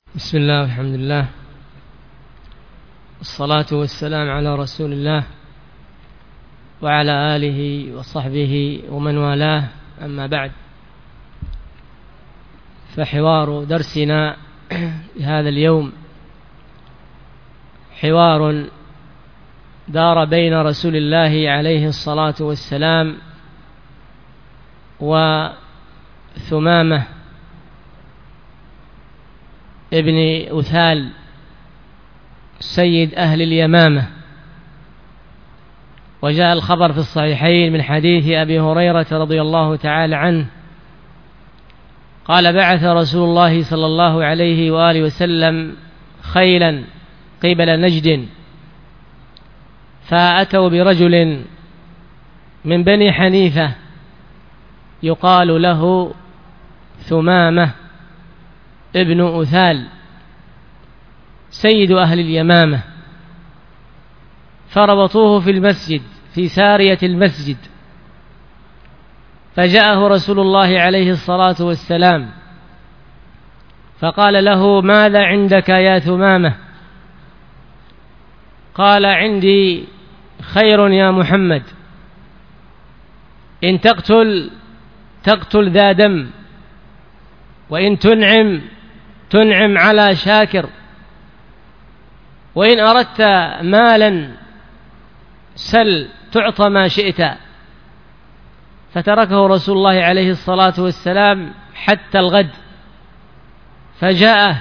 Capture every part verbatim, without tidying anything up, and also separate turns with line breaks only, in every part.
بسم الله والحمد لله والصلاة والسلام على رسول الله وعلى آله وصحبه ومن والاه، أما بعد، فحوار درسنا هذا اليوم حوار دار بين رسول الله عليه الصلاة والسلام وثمامة ابن أثال سيد أهل اليمامة. وجاء الخبر في الصحيحين من حديث أبي هريرة رضي الله تعالى عنه قال: بعث رسول الله صلى الله عليه وآله وسلم خيلا قبل نجد، فأتوا برجل من بني حنيفة يقال له ثمامة ابن أثال سيد أهل اليمامة، فربطوه في المسجد في سارية المسجد، فجاءه رسول الله عليه الصلاة والسلام فقال له: ماذا عندك يا ثمامة؟ قال: عندي خير يا محمد، إن تقتل تقتل ذا دم، وإن تنعم تنعم على شاكر، وإن أردت مالا سل تعطى ما شئت. فتركه رسول الله عليه الصلاة والسلام حتى الغد، فجاءه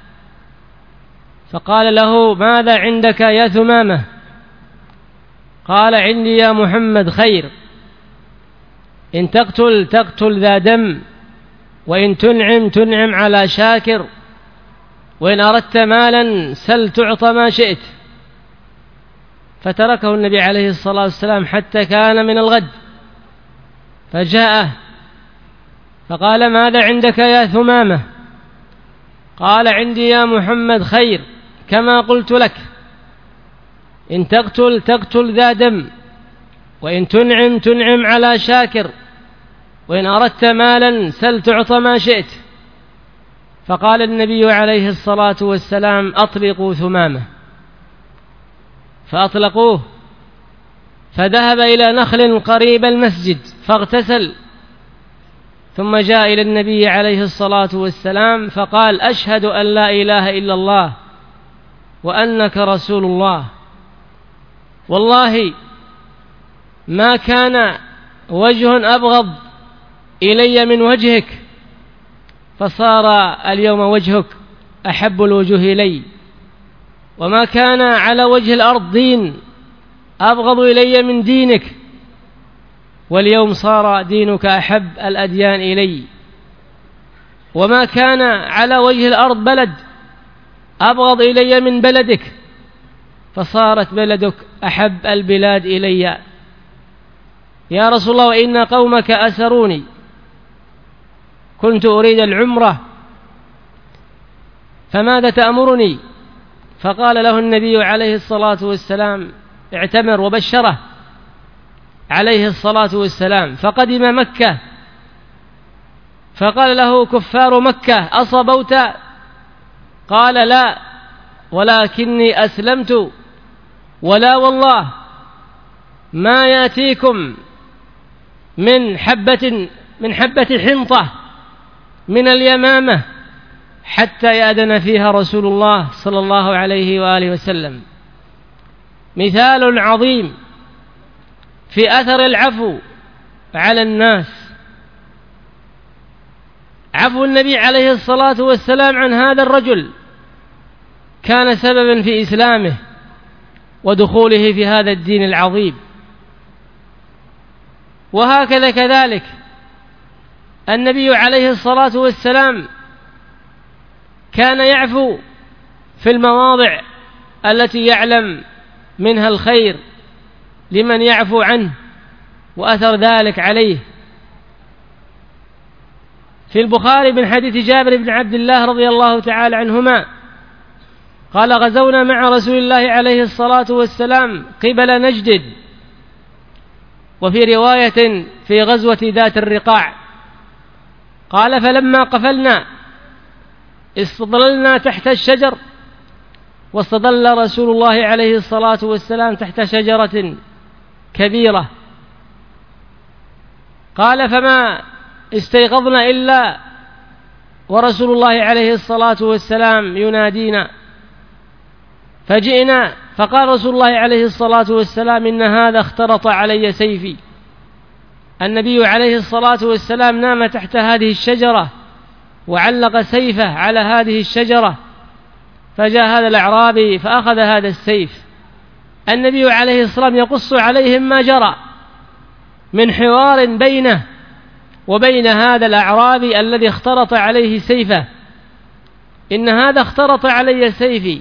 فقال له: ماذا عندك يا ثمامة؟ قال: عندي يا محمد خير، إن تقتل تقتل ذا دم، وإن تنعم تنعم على شاكر، وإن أردت مالا سل تعطى ما شئت. فتركه النبي عليه الصلاة والسلام حتى كان من الغد، فجاءه فقال: ماذا عندك يا ثمامة؟ قال: عندي يا محمد خير كما قلت لك، إن تقتل تقتل ذا دم، وإن تنعم تنعم على شاكر، وإن أردت مالا سل تعطى ما شئت. فقال النبي عليه الصلاة والسلام: أطلقوا ثمامة. فأطلقوه، فذهب إلى نخل قريب المسجد فاغتسل، ثم جاء إلى النبي عليه الصلاة والسلام فقال: أشهد أن لا إله إلا الله وأنك رسول الله، والله ما كان وجه أبغض إلي من وجهك، فصار اليوم وجهك أحب الوجوه إلي، وما كان على وجه الأرض دين أبغض إلي من دينك، واليوم صار دينك أحب الأديان إلي، وما كان على وجه الأرض بلد أبغض إلي من بلدك، فصارت بلدك أحب البلاد إلي. يا رسول الله، وإن قومك أسروني، كنت أريد العمرة، فماذا تأمرني؟ فقال له النبي عليه الصلاة والسلام: اعتمر، وبشره عليه الصلاة والسلام. فقدم مكة، فقال له كفار مكة: أصبوت؟ قال: لا، ولكني أسلمت، ولا والله ما يأتيكم من حبة من حبة حنطة من اليمامة حتى يأذن فيها رسول الله صلى الله عليه وآله وسلم. مثال عظيم في أثر العفو على الناس. عفو النبي عليه الصلاة والسلام عن هذا الرجل كان سببا في إسلامه ودخوله في هذا الدين العظيم. وهكذا كذلك النبي عليه الصلاة والسلام كان يعفو في المواضع التي يعلم منها الخير لمن يعفو عنه وأثر ذلك عليه. في البخاري من حديث جابر بن عبد الله رضي الله تعالى عنهما قال: غزونا مع رسول الله عليه الصلاة والسلام قبل نجد، وفي رواية في غزوة ذات الرقاع. قال: فلما قفلنا استظللنا تحت الشجر، واستظل رسول الله عليه الصلاة والسلام تحت شجرة كبيرة. قال فما استيقظنا إلا ورسول الله عليه الصلاة والسلام ينادينا، فجئنا فقال رسول الله عليه الصلاة والسلام إن هذا اخترط علي سيفي. النبي عليه الصلاة والسلام نام تحت هذه الشجرة وعلق سيفه على هذه الشجرة، فجاء هذا الأعرابي فأخذ هذا السيف. النبي عليه الصلاة والسلام يقص عليهم ما جرى من حوار بينه وبين هذا الأعرابي الذي اخترط عليه سيفه، إن هذا اخترط علي سيفي.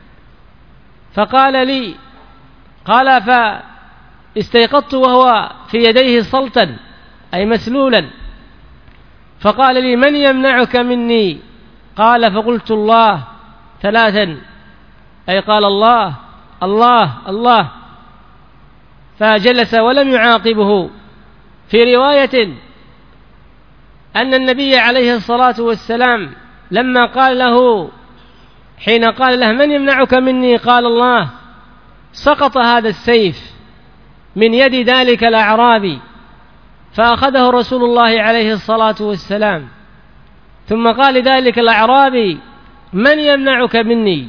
فقال لي، قال فاستيقظت وهو في يديه سلطا أي مسلولا، فقال لي من يمنعك مني؟ قال فقلت الله ثلاثا، أي قال الله الله الله، فجلس ولم يعاقبه. في رواية أن النبي عليه الصلاة والسلام لما قال له، حين قال له من يمنعك مني؟ قال الله، سقط هذا السيف من يد ذلك الأعرابي، فأخذه رسول الله عليه الصلاة والسلام، ثم قال لذلك الأعرابي من يمنعك مني؟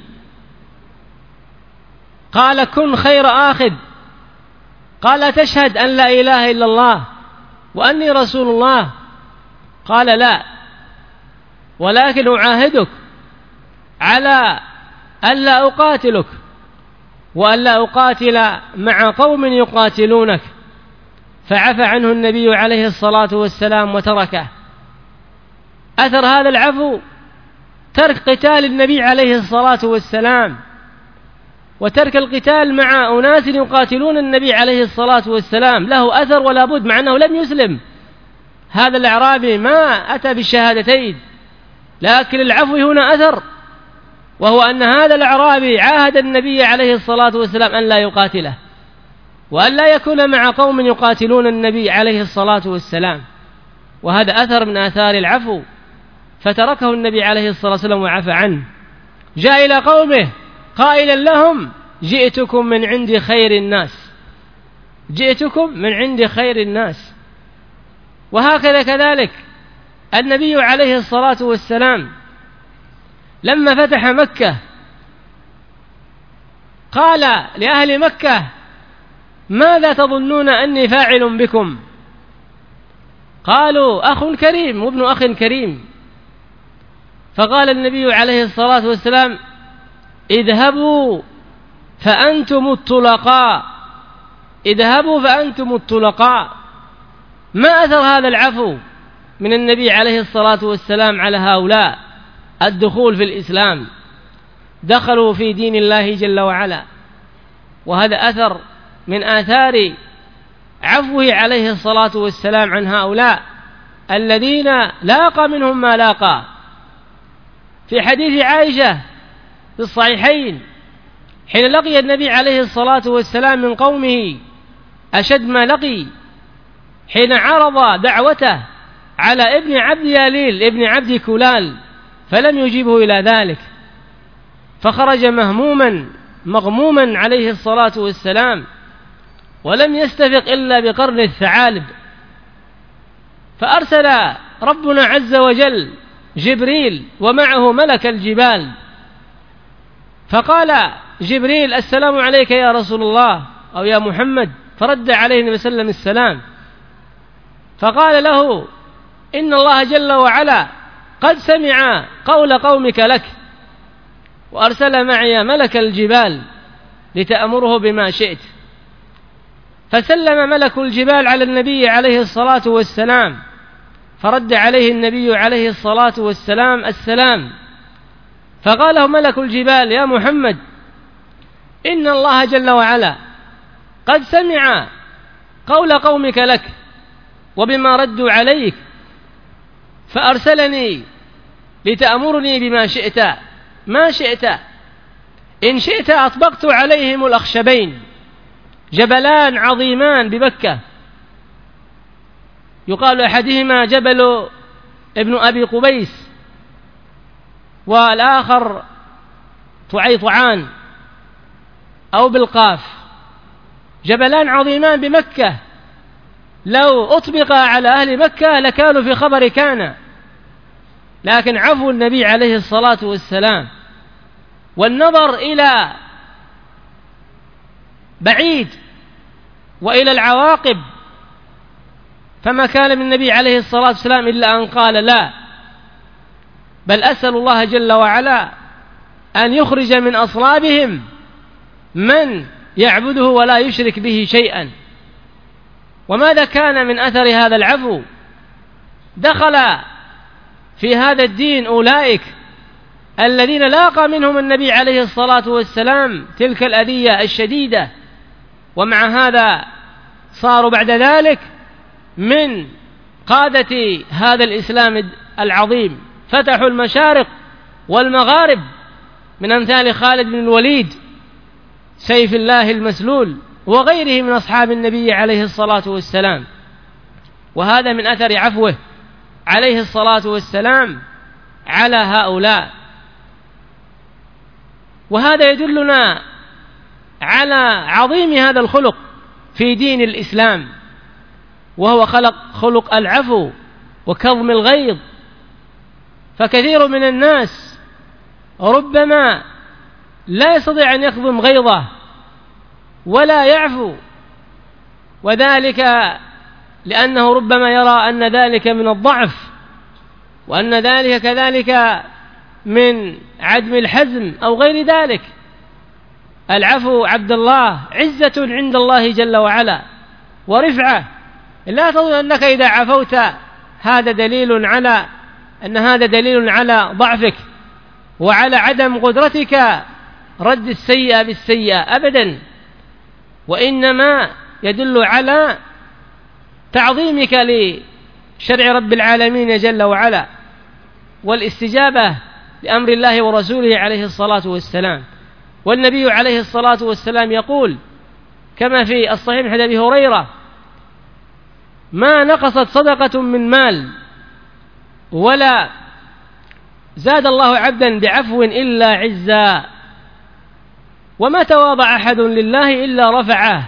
قال كن خير آخذ. قال تشهد أن لا إله إلا الله وأني رسول الله؟ قال لا، ولكن أعاهدك على ألا أقاتلك وألا أقاتل مع قوم يقاتلونك. فعفى عنه النبي عليه الصلاة والسلام وتركه. أثر هذا العفو ترك قتال النبي عليه الصلاة والسلام، وترك القتال مع أناس يقاتلون النبي عليه الصلاة والسلام له أثر ولا بد، مع أنه لم يسلم. هذا الأعرابي ما أتى بالشهادتين، لكن العفو هنا أثر، وهو أن هذا الأعرابي عاهد النبي عليه الصلاة والسلام أن لا يقاتله وأن لا يكون مع قوم يقاتلون النبي عليه الصلاة والسلام، وهذا أثر من آثار العفو، فتركه النبي عليه الصلاة والسلام وعفى عنه. جاء إلى قومه قائلا لهم جئتكم من عند خير الناس، جئتكم من عند خير الناس. وهكذا كذلك النبي عليه الصلاة والسلام لما فتح مكة قال لأهل مكة ماذا تظنون أني فاعل بكم؟ قالوا أخ كريم وابن أخ كريم. فقال النبي عليه الصلاة والسلام اذهبوا فأنتم الطلقاء، اذهبوا فأنتم الطلقاء. ما أثر هذا العفو من النبي عليه الصلاة والسلام على هؤلاء الدخول في الإسلام؟ دخلوا في دين الله جل وعلا، وهذا أثر من آثار عفوه عليه الصلاة والسلام عن هؤلاء الذين لاقى منهم ما لاقى. في حديث عائشة في الصحيحين حين لقي النبي عليه الصلاة والسلام من قومه أشد ما لقي، حين عرض دعوته على ابن عبد ياليل ابن عبد كلال فلم يجيبه إلى ذلك، فخرج مهموما مغموما عليه الصلاة والسلام، ولم يستفق إلا بقرن الثعالب. فأرسل ربنا عز وجل جبريل ومعه ملك الجبال، فقال جبريل السلام عليك يا رسول الله أو يا محمد، فرد عليه النبي صلى الله عليه وسلم السلام، فقال له إن الله جل وعلا قد سمع قول قومك لك، وأرسل معي ملك الجبال لتأمره بما شئت. فسلم ملك الجبال على النبي عليه الصلاة والسلام، فرد عليه النبي عليه الصلاة والسلام السلام، فقال له ملك الجبال يا محمد إن الله جل وعلا قد سمع قول قومك لك وبما ردوا عليك، فأرسلني لتأمرني بما شئت ما شئت. إن شئت أطبقت عليهم الأخشبين، جبلان عظيمان بمكة، يقال أحدهما جبل ابن أبي قبيس، والآخر طعيطعان أو بالقاف، جبلان عظيمان بمكة، لو أطبق على أهل مكة لكانوا في خبر كان، لكن عفو النبي عليه الصلاة والسلام والنظر إلى بعيد وإلى العواقب، فما كان من النبي عليه الصلاة والسلام إلا أن قال لا، بل أسأل الله جل وعلا أن يخرج من أصلابهم من يعبده ولا يشرك به شيئا. وماذا كان من أثر هذا العفو؟ دخل في هذا الدين أولئك الذين لاقى منهم النبي عليه الصلاة والسلام تلك الأذية الشديدة، ومع هذا صاروا بعد ذلك من قادة هذا الإسلام العظيم، فتحوا المشارق والمغارب، من أمثال خالد بن الوليد سيف الله المسلول وغيره من أصحاب النبي عليه الصلاة والسلام. وهذا من أثر عفوه عليه الصلاة والسلام على هؤلاء. وهذا يدلنا على عظيم هذا الخلق في دين الإسلام، وهو خلق خلق العفو وكظم الغيظ. فكثير من الناس ربما لا يستطيع أن يكظم غيظه ولا يعفو، وذلك لأنه ربما يرى أن ذلك من الضعف، وأن ذلك كذلك من عدم الحزم أو غير ذلك. العفو عبد الله عزة عند الله جل وعلا ورفعة، لا تظن أنك إذا عفوت هذا دليل على أن هذا دليل على ضعفك وعلى عدم قدرتك رد السيئة بالسيئة أبدا، وإنما يدل على تعظيمك لشرع رب العالمين جل وعلا والاستجابة لأمر الله ورسوله عليه الصلاة والسلام. والنبي عليه الصلاة والسلام يقول كما في الصحيح من حديث أبي هريرة: ما نقصت صدقة من مال ولا زاد الله عبدا بعفو إلا عزا، وما تواضع أحد لله إلا رفعه.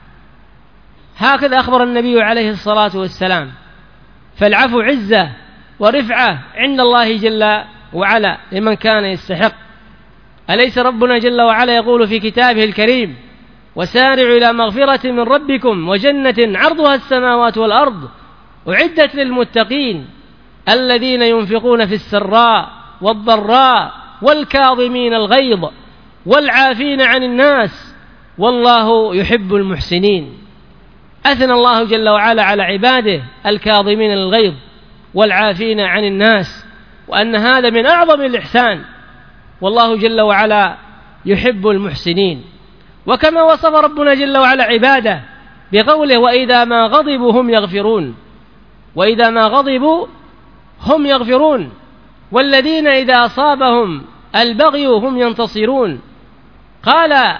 هكذا أخبر النبي عليه الصلاة والسلام. فالعفو عزة ورفعة عند الله جل وعلا لمن كان يستحق. أليس ربنا جل وعلا يقول في كتابه الكريم: وسارعوا إلى مغفرة من ربكم وجنة عرضها السماوات والأرض أعدت للمتقين الذين ينفقون في السراء والضراء والكاظمين الغيظ والعافين عن الناس والله يحب المحسنين. أثنى الله جل وعلا على عباده الكاظمين الغيظ والعافين عن الناس، وأن هذا من أعظم الإحسان، والله جل وعلا يحب المحسنين. وكما وصف ربنا جل وعلا عباده بقوله: وإذا ما غضبوا هم يغفرون، وإذا ما غضبوا هم يغفرون، والذين إذا أصابهم البغي هم ينتصرون. قال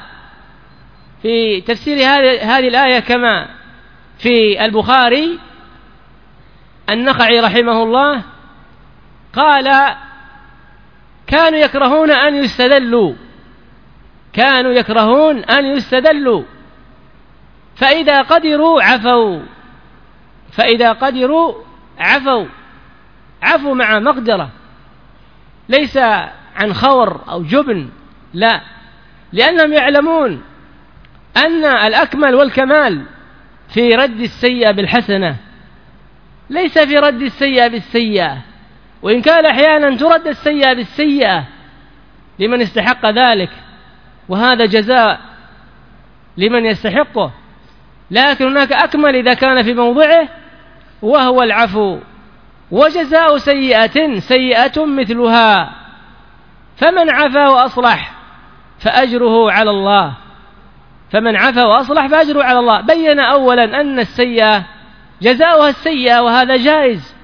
في تفسير هذه الآية كما في البخاري النخعي رحمه الله قال: كانوا يكرهون أن يستدلوا كانوا يكرهون أن يستدلوا فإذا قدروا عفوا فإذا قدروا عفوا عفوا مع مقدرة، ليس عن خور أو جبن، لا، لأنهم يعلمون أن الأكمل والكمال في رد السيئة بالحسنة، ليس في رد السيئة بالسيئة، وإن كان أحيانا ترد السيئة بالسيئة لمن استحق ذلك، وهذا جزاء لمن يستحقه، لكن هناك أكمل إذا كان في موضعه وهو العفو. وجزاء سيئة سيئة مثلها، فمن عفا وأصلح فأجره على الله فمن عفا وأصلح فأجره على الله. بين أولا أن السيئة جزاؤها السيئة، وهذا جائز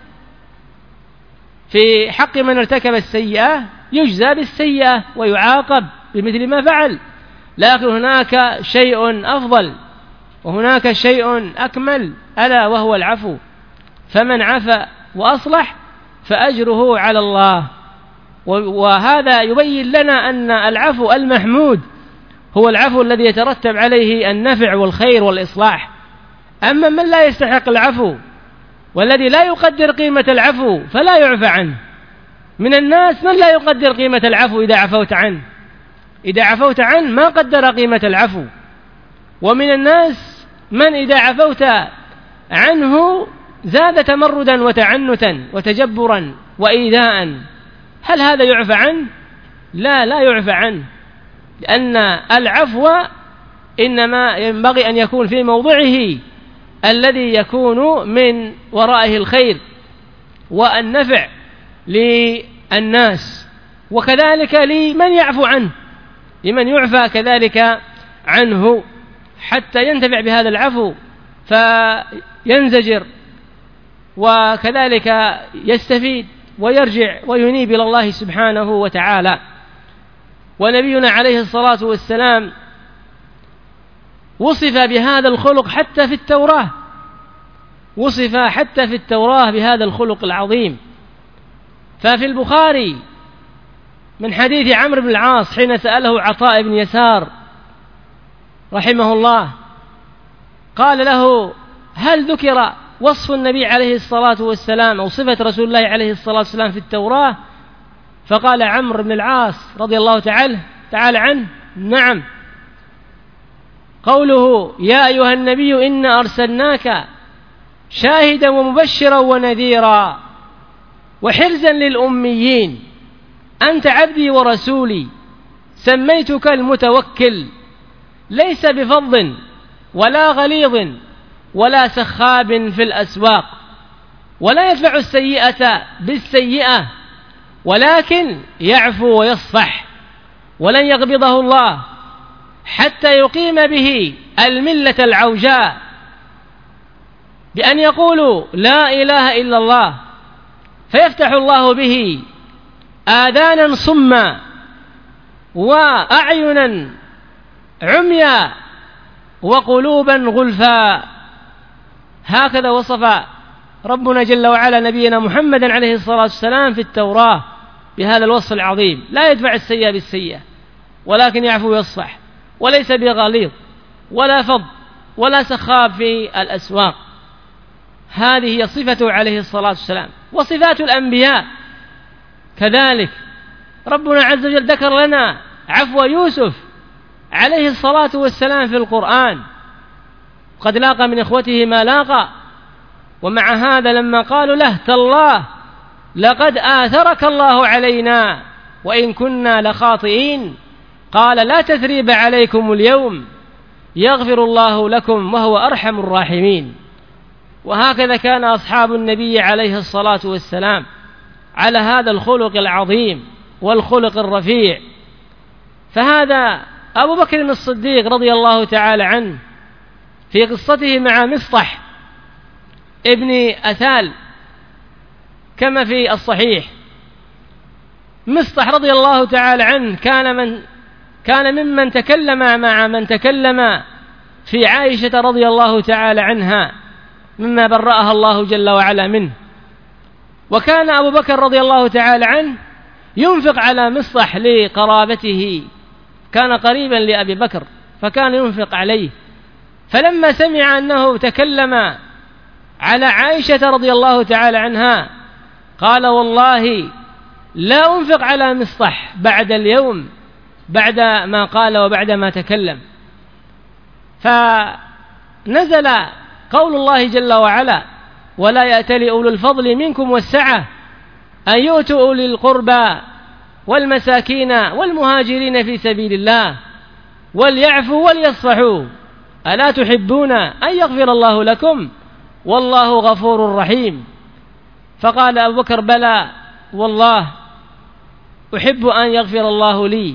في حق من ارتكب السيئة، يجزى بالسيئة ويعاقب بمثل ما فعل، لكن هناك شيء أفضل وهناك شيء أكمل، ألا وهو العفو. فمن عفا وأصلح فأجره على الله. وهذا يبين لنا أن العفو المحمود هو العفو الذي يترتب عليه النفع والخير والإصلاح. أما من لا يستحق العفو والذي لا يقدر قيمة العفو فلا يعفى عنه. من الناس من لا يقدر قيمة العفو إذا عفوت عنه، إذا عفوت عنه ما قدر قيمة العفو. ومن الناس من إذا عفوت عنه زاد تمردا وتعنتا وتجبرا وإيذاء. هل هذا يعفى عنه؟ لا لا يعفى عنه، لأن العفو إنما ينبغي أن يكون في موضعه الذي يكون من ورائه الخير والنفع للناس، وكذلك لمن يعفو عنه، لمن يعفى كذلك عنه حتى ينتفع بهذا العفو فينزجر وكذلك يستفيد ويرجع وينيب إلى الله سبحانه وتعالى. ونبينا عليه الصلاة والسلام وصف بهذا الخلق حتى في التوراة، وصف حتى في التوراة بهذا الخلق العظيم. ففي البخاري من حديث عمرو بن العاص حين سأله عطاء بن يسار رحمه الله قال له: هل ذكر وصف النبي عليه الصلاة والسلام أو صفة رسول الله عليه الصلاة والسلام في التوراة؟ فقال عمرو بن العاص رضي الله تعالى تعالى عنه: نعم. قوله: يا أيها النبي إنا أرسلناك شاهدا ومبشرا ونذيرا وحرزا للأميين أنت عبدي ورسولي سميتك المتوكل ليس بفظ ولا غليظ ولا سخاب في الأسواق ولا يدفع السيئة بالسيئة ولكن يعفو ويصفح ولن يغبضه الله حتى يقيم به الملة العوجاء بأن يقولوا لا إله إلا الله فيفتح الله به آذانا صما وأعينا عميا وقلوبا غلفا. هكذا وصف ربنا جل وعلا نبينا محمدا عليه الصلاة والسلام في التوراة بهذا الوصف العظيم: لا يدفع السيئة بالسيئة ولكن يعفو ويصفح وليس بغليظ ولا فظ ولا سخاب في الأسواق. هذه هي صفته عليه الصلاة والسلام. وصفات الأنبياء كذلك ربنا عز وجل ذكر لنا عفو يوسف عليه الصلاة والسلام في القرآن، قد لاقى من إخوته ما لاقى، ومع هذا لما قالوا له: تالله لقد آثرك الله علينا وإن كنا لخاطئين، قال: لا تثريب عليكم اليوم يغفر الله لكم وهو أرحم الراحمين. وهكذا كان أصحاب النبي عليه الصلاة والسلام على هذا الخلق العظيم والخلق الرفيع. فهذا أبو بكر الصديق رضي الله تعالى عنه في قصته مع مصطح ابن أثال كما في الصحيح. مصطح رضي الله تعالى عنه كان من كان ممن تكلم مع من تكلم في عائشة رضي الله تعالى عنها مما برأها الله جل وعلا منه. وكان أبو بكر رضي الله تعالى عنه ينفق على مصطح لقرابته، كان قريبا لأبي بكر فكان ينفق عليه. فلما سمع أنه تكلم على عائشة رضي الله تعالى عنها قال: والله لا أنفق على مصطح بعد اليوم بعد ما قال وبعد ما تكلم. فنزل قول الله جل وعلا: ولا يأتل أولو الفضل منكم والسعة أن يؤتوا أولي القربى والمساكين والمهاجرين في سبيل الله وليعفوا وليصفحوا ألا تحبون أن يغفر الله لكم والله غفور رحيم. فقال أبو بكر: بلى والله أحب أن يغفر الله لي.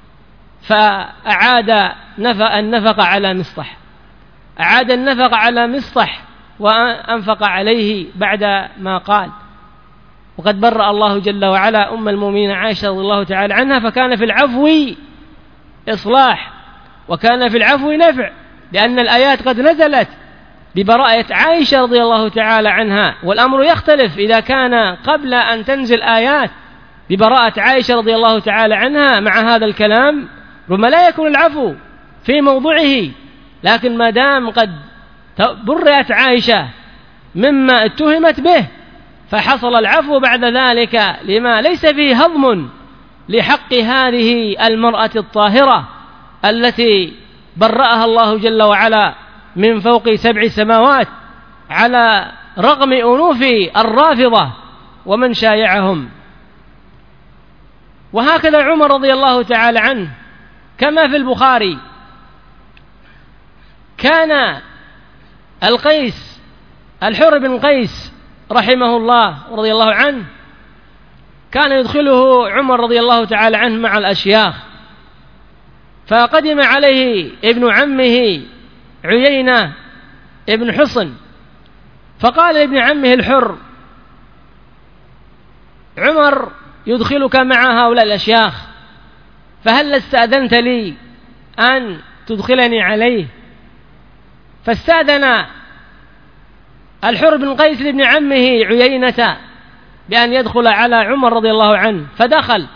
فأعاد النفق على مصطح، أعاد النفق على مصطح وأنفق عليه بعد ما قال. وقد برأ الله جل وعلا أم المؤمنين عائشة رضي الله تعالى عنها، فكان في العفو إصلاح وكان في العفو نفع، لأن الآيات قد نزلت ببراءة عائشة رضي الله تعالى عنها. والأمر يختلف إذا كان قبل أن تنزل آيات ببراءة عائشة رضي الله تعالى عنها مع هذا الكلام ربما لا يكون العفو في موضوعه، لكن ما دام قد برئت عائشة مما اتهمت به فحصل العفو بعد ذلك لما ليس فيه هضم لحق هذه المرأة الطاهرة التي برأها الله جل وعلا من فوق سبع سماوات على رغم أنوف الرافضة ومن شايعهم. وهكذا عمر رضي الله تعالى عنه كما في البخاري كان القيس الحر بن قيس رحمه الله رضي الله عنه كان يدخله عمر رضي الله تعالى عنه مع الأشياخ، فقدم عليه ابن عمه عيينة ابن حصن فقال لابن عمه الحر: عمر يدخلك مع هؤلاء الأشياخ فهل استأذنت لي أن تدخلني عليه؟ فاستأذن الحر بن قيس لابن عمه عيينة بأن يدخل على عمر رضي الله عنه، فدخل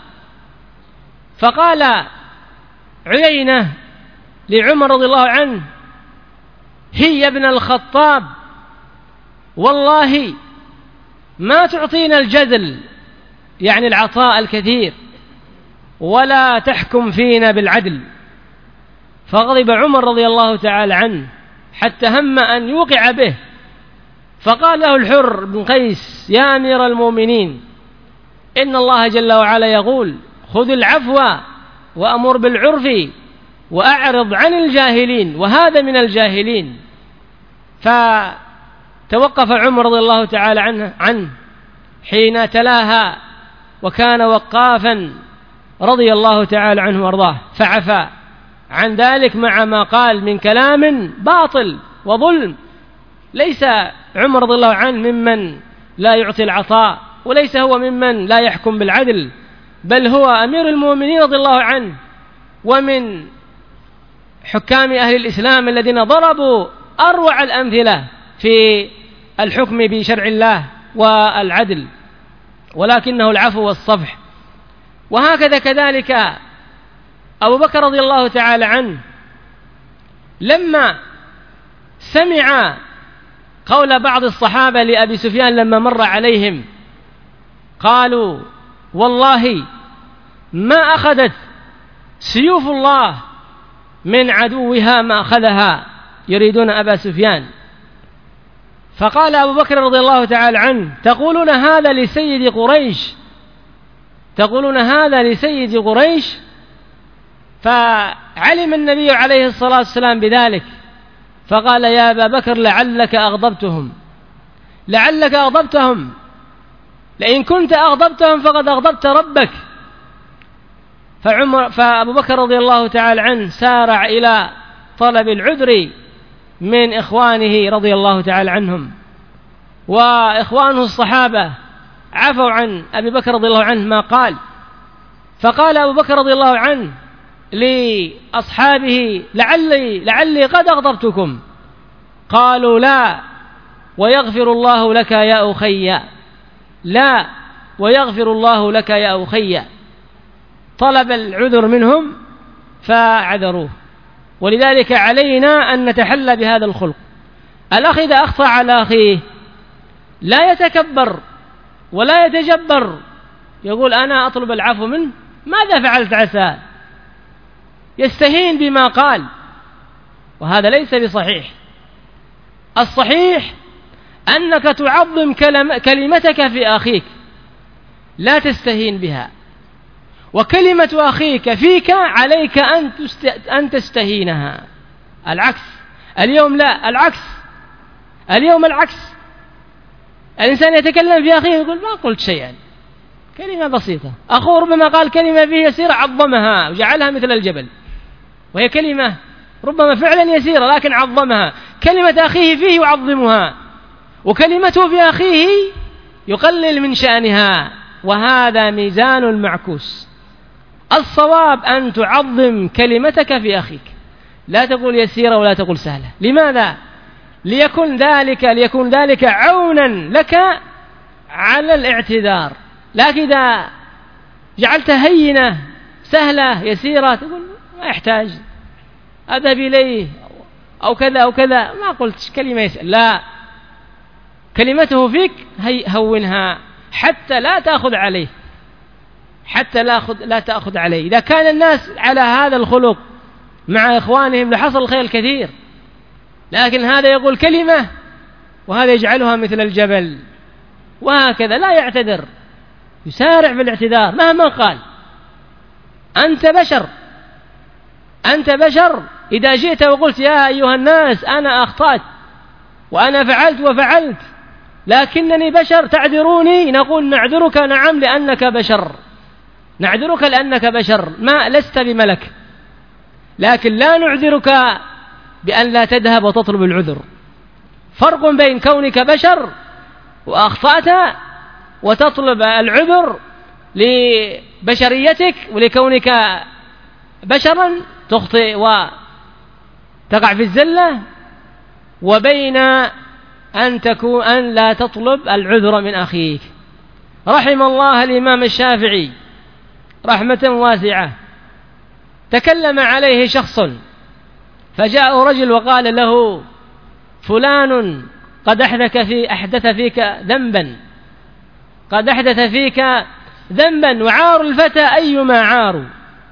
فقال عيينة لعمر رضي الله عنه: هي ابن الخطاب والله ما تعطينا الجذل، يعني العطاء الكثير، ولا تحكم فينا بالعدل. فغضب عمر رضي الله تعالى عنه حتى هم أن يوقع به، فقال له الحر بن قيس: يا أمير المؤمنين، إن الله جل وعلا يقول: خذ العفو وأمر بالعرف وأعرض عن الجاهلين، وهذا من الجاهلين. فتوقف عمر رضي الله تعالى عنه, عنه حين تلاها وكان وقافا رضي الله تعالى عنه وارضاه، فعفى عن ذلك مع ما قال من كلام باطل وظلم. ليس عمر رضي الله عنه ممن لا يعطي العطاء، وليس هو ممن لا يحكم بالعدل، بل هو أمير المؤمنين رضي الله عنه، ومن حكام أهل الإسلام الذين ضربوا أروع الأمثلة في الحكم بشرع الله والعدل، ولكنه العفو والصفح. وهكذا كذلك أبو بكر رضي الله تعالى عنه لما سمع قول بعض الصحابة لأبي سفيان لما مر عليهم قالوا: والله ما أخذت سيوف الله من عدوها ما أخذها، يريدون أبا سفيان. فقال أبو بكر رضي الله تعالى عنه: تقولون هذا لسيد قريش، تقولون هذا لسيد قريش. فعلم النبي عليه الصلاة والسلام بذلك فقال: يا أبا بكر لعلك أغضبتهم، لعلك أغضبتهم، لئن كنت أغضبتهم فقد أغضبت ربك. فعمر فأبو بكر رضي الله تعالى عنه سارع إلى طلب العذر من إخوانه رضي الله تعالى عنهم، وإخوانه الصحابة عفوا عن أبي بكر رضي الله عنه ما قال. فقال أبو بكر رضي الله عنه لأصحابه: لعلي, لعلي قد أغضبتكم. قالوا: لا ويغفر الله لك يا أخي، لا ويغفر الله لك يا أخي. طلب العذر منهم فعذروه. ولذلك علينا أن نتحلى بهذا الخلق. الأخ إذا أخطأ على أخيه لا يتكبر ولا يتجبر، يقول: أنا أطلب العفو منه، ماذا فعلت عسى؟ يستهين بما قال، وهذا ليس بصحيح. الصحيح أنك تعظم كلمتك في أخيك، لا تستهين بها، وكلمة أخيك فيك عليك أن تستهينها. العكس اليوم، لا العكس اليوم العكس. الإنسان يتكلم في أخيه يقول: ما قلت شيئا، كلمة بسيطة. أخوه ربما قال كلمة فيه يسيرة عظمها وجعلها مثل الجبل، وهي كلمة ربما فعلا يسيرة لكن عظمها. كلمة أخيه فيه يعظمها، وكلمته في أخيه يقلل من شأنها، وهذا ميزان المعكوس. الصواب أن تعظم كلمتك في أخيك، لا تقول يسيرة ولا تقول سهلة. لماذا؟ ليكون ذلك ليكون ذلك عونا لك على الاعتذار. لكن إذا جعلتها هينة سهلة يسيرة، تقول ما يحتاج أذهب إليه أو كذا أو كذا، ما قلت كلمة يسأل، لا، كلمته فيك هي هونها حتى لا تأخذ عليه، حتى لا لا تأخذ عليه. إذا كان الناس على هذا الخلق مع إخوانهم لحصل الخير الكثير، لكن هذا يقول كلمة وهذا يجعلها مثل الجبل، وهكذا لا يعتذر، يسارع بالاعتذار مهما قال. أنت بشر، أنت بشر، إذا جئت وقلت يا أيها الناس أنا أخطأت وأنا فعلت وفعلت لكنني بشر تعذروني، نقول نعذرك نعم لأنك بشر، نعذرك لأنك بشر، ما لست بملك، لكن لا نعذرك بأن لا تذهب وتطلب العذر. فرق بين كونك بشر وأخطأت وتطلب العذر لبشريتك ولكونك بشرا تخطئ وتقع في الزلة، وبين أن تكون أن لا تطلب العذر من أخيك. رحم الله الإمام الشافعي رحمة واسعة، تكلم عليه شخص فجاء رجل وقال له فلان قد أحدث في أحدث فيك ذنبا، قد أحدث فيك ذنبا، وعار الفتى أيما عار،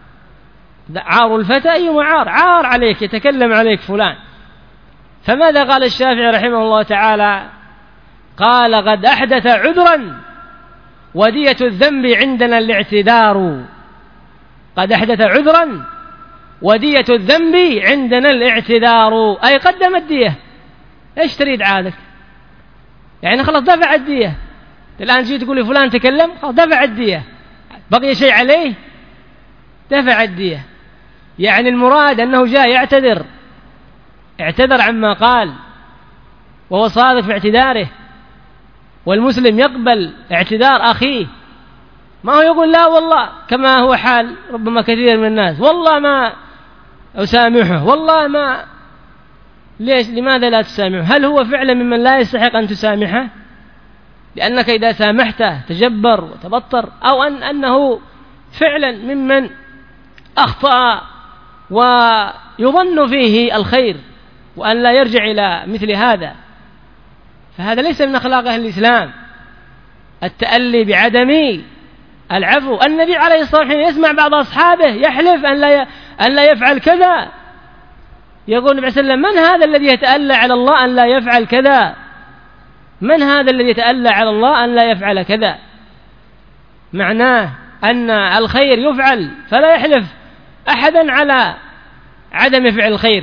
عار الفتى أيما عار، عار عليك، يتكلم عليك فلان. فماذا قال الشافعي رحمه الله تعالى؟ قال قد أحدث عذرا ودية الذنب عندنا الاعتذار، قد أحدث عذرا ودية الذنب عندنا الاعتذار، أي قدم الدية. إيش تريد عادك؟ يعني خلاص دفع الدية، الآن جيت تقول فلان تكلم، خلاص دفع الدية، بقي شيء عليه؟ دفع الدية. يعني المراد أنه جاء يعتذر، اعتذر عما قال وهو صادق في اعتذاره، والمسلم يقبل اعتذار أخيه، ما هو يقول لا والله كما هو حال ربما كثير من الناس، والله ما أسامحه، والله ما. ليش؟ لماذا لا تسامحه؟ هل هو فعلا ممن لا يستحق أن تسامحه لأنك إذا سامحته تجبر وتبطر، أو أن أنه فعلا ممن أخطأ ويظن فيه الخير وأن لا يرجع إلى مثل هذا؟ فهذا ليس من أخلاق أهل الإسلام، التألي بعدم العفو. النبي عليه الصلاة والسلام يسمع بعض أصحابه يحلف أن لا أن لا يفعل كذا، يقول النبي صلى الله عليه وسلم من هذا الذي يتألى على الله أن لا يفعل كذا؟ من هذا الذي يتألى على الله أن لا يفعل كذا؟ معناه أن الخير يفعل، فلا يحلف أحدا على عدم فعل الخير.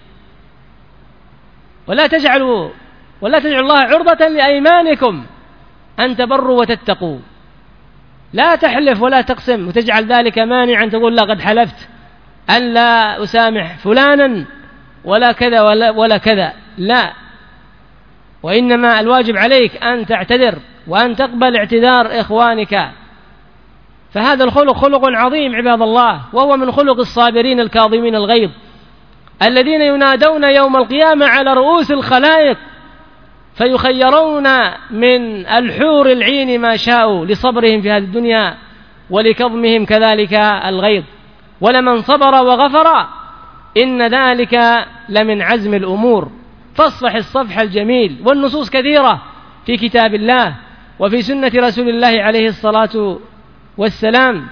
ولا تجعلوا ولا تجعلوا الله عرضة لأيمانكم أن تبروا وتتقوا. لا تحلف ولا تقسم وتجعل ذلك مانعا، تقول لا قد حلفت أن لا أسامح فلانا ولا كذا ولا, ولا كذا، لا. وإنما الواجب عليك أن تعتذر وأن تقبل اعتذار إخوانك. فهذا الخلق خلق عظيم عباد الله، وهو من خلق الصابرين الكاظمين الغيظ الذين ينادون يوم القيامة على رؤوس الخلائق فيخيرون من الحور العين ما شاءوا لصبرهم في هذه الدنيا ولكظمهم كذلك الغيظ. ولمن صبر وغفر إن ذلك لمن عزم الأمور. فاصفح الصفح الجميل. والنصوص كثيرة في كتاب الله وفي سنة رسول الله عليه الصلاة والسلام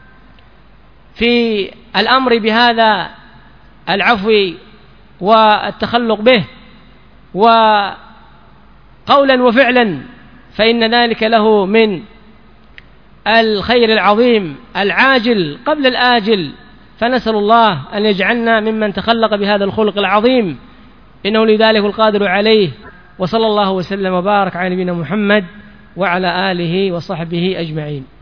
في الأمر بهذا العفو والتخلق به، وقولا وفعلا، فإن ذلك له من الخير العظيم العاجل قبل الآجل. فنسأل الله أن يجعلنا ممن تخلق بهذا الخلق العظيم، إنه لذلك القادر عليه. وصلى الله وسلم وبارك على نبينا محمد وعلى آله وصحبه أجمعين.